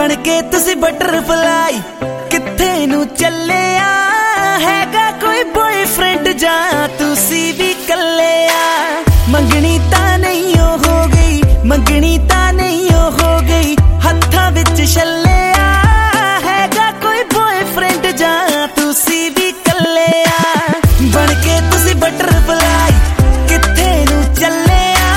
बन के तुसी बटरफ्लाई किथे नू चले आ हैगा कोई बॉयफ्रेंड जा तुसी भी कले आ मंगनी ता नहीं हो गई मंगनी ता नहीं हो गई हत्था विच छले आ हैगा कोई बॉयफ्रेंड जा तुसी भी कले आ बन के तुसी बटरफ्लाई किथे नू चले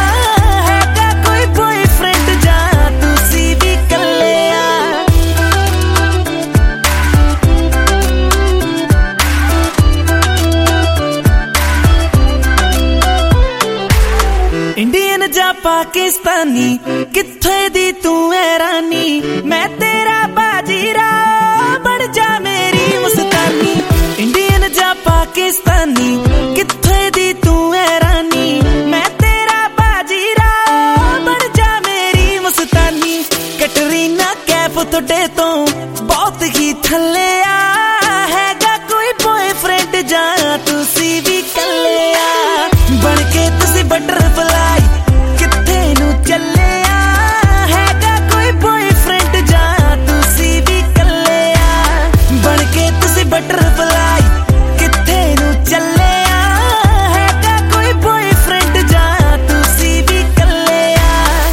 इंडियन जा पाकिस्तानी किथे दी तू है रानी मैं तेरा बाजीरा बन जा मेरी मुस्तानी इंडियन जा पाकिस्तानी किथे दी तू है रानी मैं तेरा बाजीरा बन जा मेरी मुस्तानी कैटरीना कैफ तुटे तो बहुत ही थले आ हैगा कोई बॉयफ्रेंड जा तुसी भी कले आ बन के तुसी बटरफ्लाई किथे नू चले आ हैगा कोई बॉयफ्रेंड जा तुसी भी कले आ बन के तुसी बटरफ्लाई किथे नू चले आ हैगा कोई बॉयफ्रेंड जा तुसी भी कले आ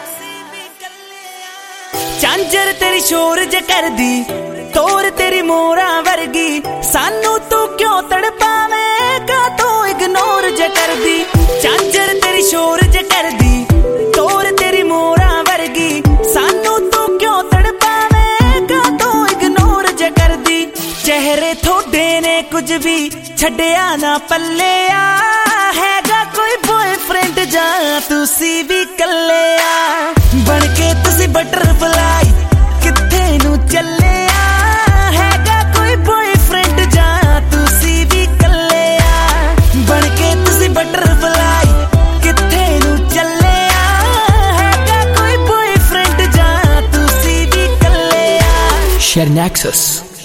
झांझर तेरी शोर ज कर दी तोर तेरी मोरा वर्गी सानू तू क्यों तड़पावे का तू इग्नोर ज कर दी झांझर तेरी शोर ज कर दी तोर तेरी मोरा वर्गी सानू तू क्यों तड़पावे का तू इग्नोर ज कर दी चेहरे थोड़े ने कुछ भी छड्या ना पल्ले आ हैगा कोई बॉयफ्रेंड जा तुसी भी कले आ बन के तुसी बटरफ्लाई किथे नू चले आ हैगा कोई बॉयफ्रेंड जा तुसी भी कले आ बन के तुसी बटरफ्लाई किथे नू चले आ हैगा कोई बॉयफ्रेंड जा तुसी भी कले आ Share Nexus.